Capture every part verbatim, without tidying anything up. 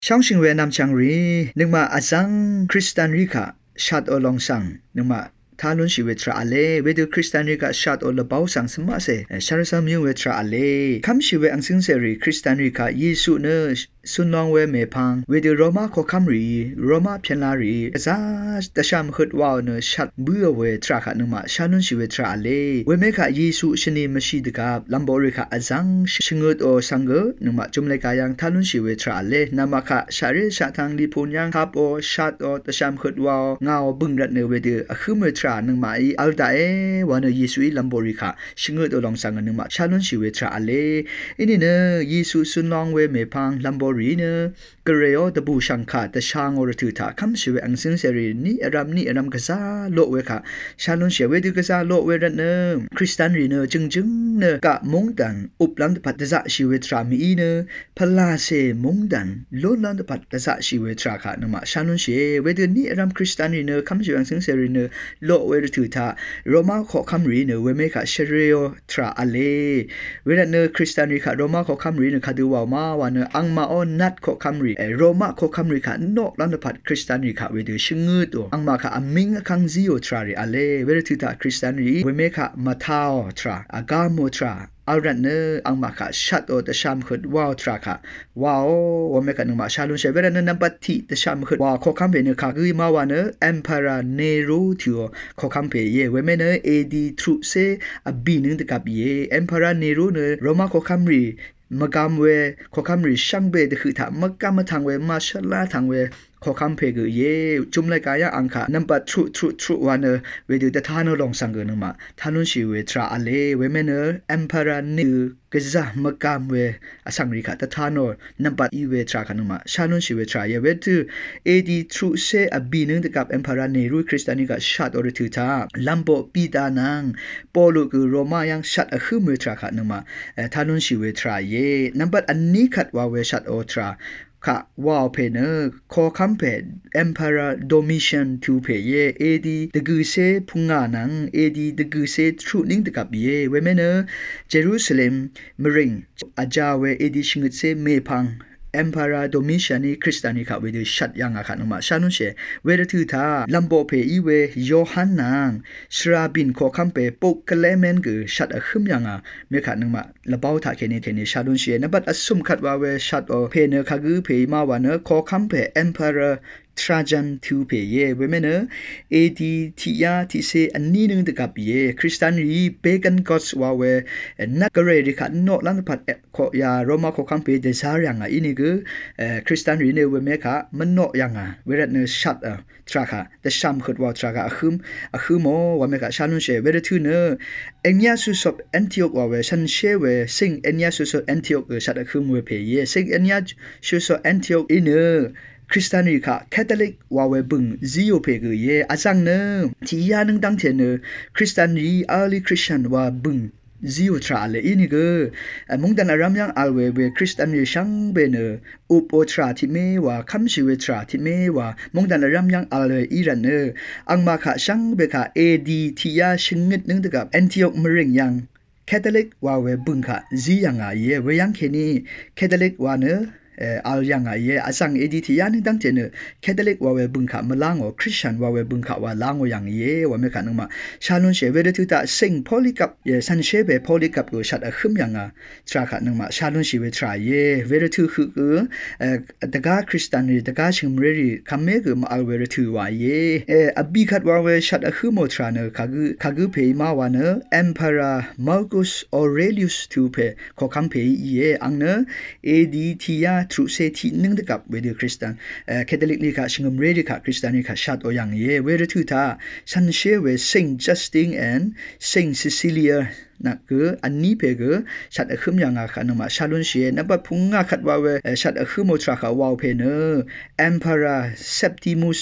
ช่องชิงเวนำจังรีนึกมาอาจังคริสตันริกาชัดโอลองสังนึกมาทาลุนชีเวทราอเลเวดูคริสตันริกาชัดโอละเบาสังสมาเซชาร์ซามิวเวทราอเลคำชีเวอังซิงเซรีคริสตันริกาเยซูเนสุนลองเวเมพังเวดูโรมาโคคัมรีโรมาเพียนลารีซาตะชามขุดวาวเนชัดเบื่อเวทราคะนึกมาชาลุนชีเวทราอเลเวเมคะเยซูชนีมชีดกับลัมโบริคะอาจังชิงดโอสังเกนึกมาจุมเลกายังทาลุนชีเวทราอเลนามาคะชาริชาทางลิพุนยังทับโอชัดโอตะชามขุดวาวเงาบึงรัดเนเวดูอะคือเมทรานึกมาอัลตาเอวานเยซูลัมโบริคะชิงดโอลองสังนึกมาชาลุนชีเวทราอเลอินี่เนเยซูสุนลองเวเมพังลัมโบรีเนกเรโอตบูชังคาตะชางอรทุตาคำชีเวอังซิงเซรีนี่อรัมนี่อรัมกษาโลเวค่ะชาลุนเชเวดูกษาโลเวรันเนคริสตันรีเนจึงจึงเนกะมงดันอุปลันตปัตตะชีเวทรามีเนพลาเซมงดันโลลันตปัตตะชีเวทราค่ะนมาชาลุนเชเวดูนี่อรัมคริสตันรีเนคำชีเวอังซิงเซรีเนโลเวรทุตาโรมาขอคำรีเนเวเมค่ะเชเรโอทราอเลเวรันเนคริสตันรีค่ะโรมาขอคำรีเนคาดูวาวมาวันเนอังมาออนนัดขอคำรีโรมาโคคัมริคะนอกลันพัดคริสตันริคะเวดูชงืดอังมาคะอมิงคังซิโอทราริอเลเวรทุตาคริสตันริเวเมคะมาทาวทราอากาโมทราอัลรันเนอังมาคะชัดโอตะชามขดวาวทราคะวาววเมคะนึงมาชาลุนเชเวรันเนนัมปัตติตะชามขดวาวโคคัมเปเนคะกุยมาวานเนเอ็มพาราเนโรทิโอโคคัมเปเยเวเมเนเอดีทรุเซอบีนึงตะกับเยเอ็มพาราเนโรเนโรมาโคคัมรีมกามเวขอคำริช่างเบดคือถ้ามกามทางเวมาชลาทางเวขอคำเพกเยจุมเลกายอังคานับทรุทรุทรุวันเนเวดูแต่ทานลองสังเกนมาทานุชีเวทราอเลเวเมเนเอ็มพารานิกะซามกามเวอสังริกาแต่ทานนับอีเวทราคันมาชานุชีเวทราเยเวตูเอดีทรุเซอบีนึงตะกับเอ็มพาราเนรุคริสตานิกาชัดอริทุตาลัมโบปีตานังปอลุกโรมายังชัดอคือเมทราคันมาทานุชีเวทราเยนับอันนี้ขัดว่าเวชัดโอทราค่ะว่าเพเนอขอคำเพด Emperor Domitian ทูเพเยเอดีตะกุเซพุงานังเอดีตะกุเซทรูนิงตะกับเยเวเมเนอเยรูซาเล็มมริงอาจาเวเอดีชิงเซเมพังEmperor Domitian คริสตานิค่ะเวดูชัดยังอ่ะค่ะนมาชานุเชเวรทุธาลัมโบเพอีเวโยฮันนางชราบินขอคำเปปุกเลเมนกือชัดอะขึ้นยังอ่ะเมื่อค่ะนมาละเบาถ้าแค่นี้แค่นี้ชานุเชนบัดอสุมขัดว่าเวชัดโอเพเนคากือเพมาวันเนขอคำเป Emperor Trajan ทูเพเยเวเมเนเอดีทิยาทิเซอันนี้นึงตะกับเยคริสตานีเปกันก็สว่าเวนักกระเรดิขันโนลันพัดขอยาโรมาขอคำเปเดซาร์ยังอ่ะอินี่คือคริสตานีเนเวเมคะมันโนยังอ่ะเวรเนชัดอ่ะทราคะแต่ชามขดว่าทราคะอะคึมอะคึมโมว่าเมคะชานุเชเวรทูเนเอ็นยาสุสอบแอนติโอกว่าเวชันเชเวซิงเอ็นยาสุสอบแอนติโอกชัดอะคึมเวเพเยซิงเอ็นยาสุสอบแอนติโอกอินเนคริสตานีค่ะแคทอลิกว่าเวบึงซิโอเพกเยอาจังเนที่ยานึงตั้งเทเนคริสตานีอาลีคริสเตียนว่าบึงซิโอทราเลอินี่ก็มงดันอารามยังอัลเวเวคริสตานีช่างเบเนอุปโอทราที่เมว่าคำชีเวทราที่เมว่ามงดันอารามยังอัลเวอีรันเนอังมาค่ะช่างเบค่ะเอดีที่ยาชิงเงดนึงตะกับแอนติโอกมริงยังแคทอลิกว่าเวบึงค่ะซิยังอ่ะเยเวยังแค่นี้แคทอลิกว่าเนอัลยังไงเยอสังเอดีที่ยานึงตั้งเจเนแคทอลิกว่าเวบุงขามลางอคริสเตียนว่าเวบุงขาว่าลางอยังเยว่าเมขันมาชาลุนเชเวเดตุตาสิงพอลิกับเยสันเชเบพอลิกับก็ชัดอะขึ้นยังอ่ะทราขันมาชาลุนเชเวทรายเยเวเดตุคือเออตะกาคริสเตียนตะกาชิมเรรีคำเมกมาอัลเวเดตุว่าเยเออบีขัดว่าเวชัดอะขึ้นโมทราเนคากุคากุเพย์มาว่าเนเอ็มพารามาร์กุสออเรลิอุสทูเพขอคำเพย์เยอังเนเอดีที่ยาทรุเซทีนึงตะกับเวเดคริสเตียนเอ่อแคทอลิกนี่ค่ะชิงมเรดิค่ะคริสเตียนนี่ค่ะชัดโอยังเยเวเดทุตาซันเชเวซิงจัสตินแอนซิงซิซิเลียนักคืออันนี้เพคือชัดอะขึ้นยังอ่ะค่ะนมาชาลุนเชนับพุงอ่ะขัดว่าเวชัดอะขึ้นโมทราค่ะวาวเพเนอ Emperor Septimus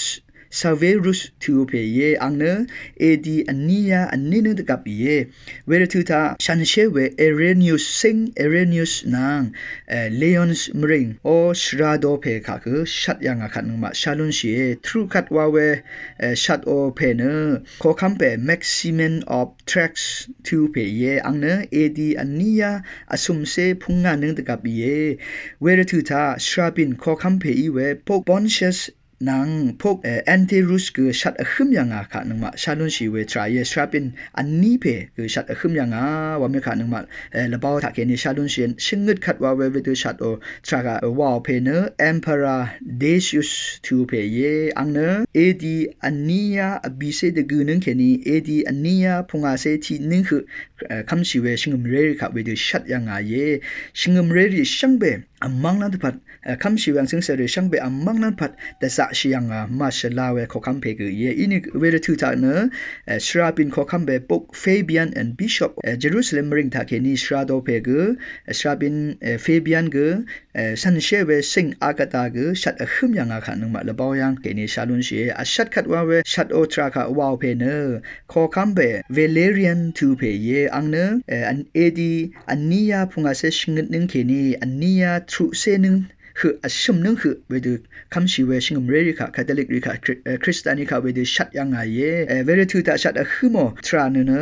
Saverus tu pe ye angne edi ania aninu de kap ye where to ta shanshe we Arrhenius sing Arrhenius nang Leons mring o shrado pe ka ku shat yang khat nang ma shalun shi through khat wa we shat o pe ne ko kham pe Maximin of Tracks tu pe ye angne edi ania asum se phunga nang de kap ye where to ta shrabin ko kham pe i we Pope Pontius nang Pope Antirus ku shat a khum yang kha nang ma shalun shi we try ye shrabin anni pe ku shat a khum yang wa me kha nang ma la baw tha ke ni shalun shin shingut khat wa we we tu shat o traga wa pe ne Emperor Decius tu pe ye ang ne ad ania abise de gu nang ke ni ad ania phunga se thi ning khu kham shi we shingum re kha we tu shat yang ye shingum re ri shang be amang na phat kham shi wang sing se re shang be amang na phat da sa shi yang ma shala we kho kham pe gu ye ini we de tu ta ne shrapin kho kham be Pope Fabian and Bishop Jerusalem ring tha ke ni shrado pe gu shrapin Fabian gu san she we sing agata gu shat a khum yang kha nang ma la baw yang ke ni shalun shi a shat khat wa we shat o tra kha wa pe ne kho kham be Valerian tu pe ye ang ne an edi ania phunga se shingit ning ke ni ania thru se ning khu asum nung khu we du kam shi we shingum re kha Catholic ri kha Christian kha we du shat yang a ye very tu ta shat a khumo tra ne ne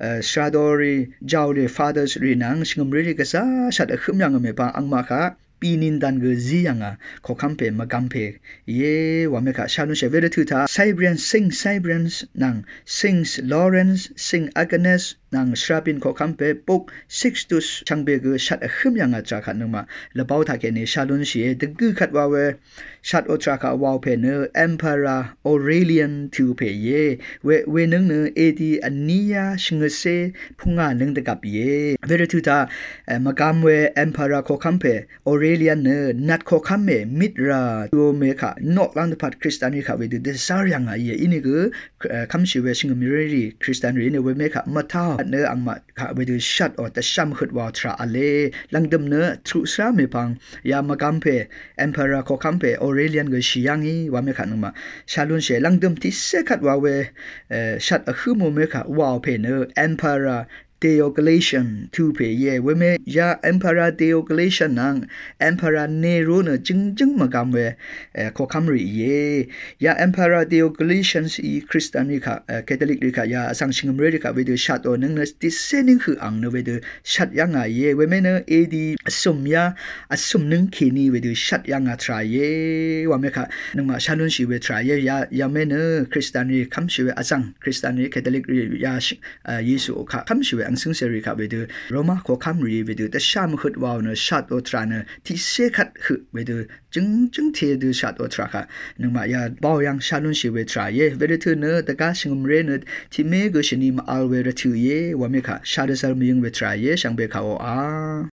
shadori jawle fathers ri nang shingum re ka sa shat a khum yang me pa ang ma kha pinin dan ge zi yang a kho kham pe ma gam pe ye wa me kha shanu she very tu ta Cyprian sing Cyprian nang sings Lawrence sing Agnes nang shrapin ko kampe Pope Sixtus changbe ge shat a khum yang a cha khat nang ma la baw tha ke ni shalun shi de gu khat wa we shat o tra kha wa pe ne Emperor Aurelian tu pe ye we we nang ne ad ania shingse phunga nang de kap ye very tu ta magam we Emperor ko kampe Aurelian ne nat ko kamme mitra tu me kha nok lang de phat Christian kha we de sar yang a ye ini ge kam shi we shing mi ri Christian ri ne we me kha matha ne angma kha we du shat or ta sham khut wa tra ale langdam ne thru sra me pang ya magam pe Emperor ko kampe Aurelian ge shiyangi wa me kha numa shalun she langdam ti se khat wa we shat a khu mo me kha wa pe ne Emperor Diocletian tu pe ye we me ya Emperor Diocletian nang Emperor Nero ne jing jing magam we ko kamri ye ya Emperor Diocletian i Christian ri kha Catholic ri kha ya sang singam re kha we de shat o nang ne ti se ning khu ang ne we de shat yang a ye we me ne ad asum ya asum ning ki ni we de shat yang a tra ye wa me kha nang ma shalun shi we tra ye ya ya me ne Christian ri kham shi we asang Christian ri Catholic ri ya Yesu kha kham shi we ang sing seri kha we de Roma ko kham ri we de ta sham khut wa ne shat o tra ne ti se khat khu we de jing jing the de shat o tra kha nang ma ya baw yang shalun shi we tra ye we de tu ne ta ka singum re ne ti me go shini ma al we re tu ye wa me kha shat sal mi we tra ye shang be kha o a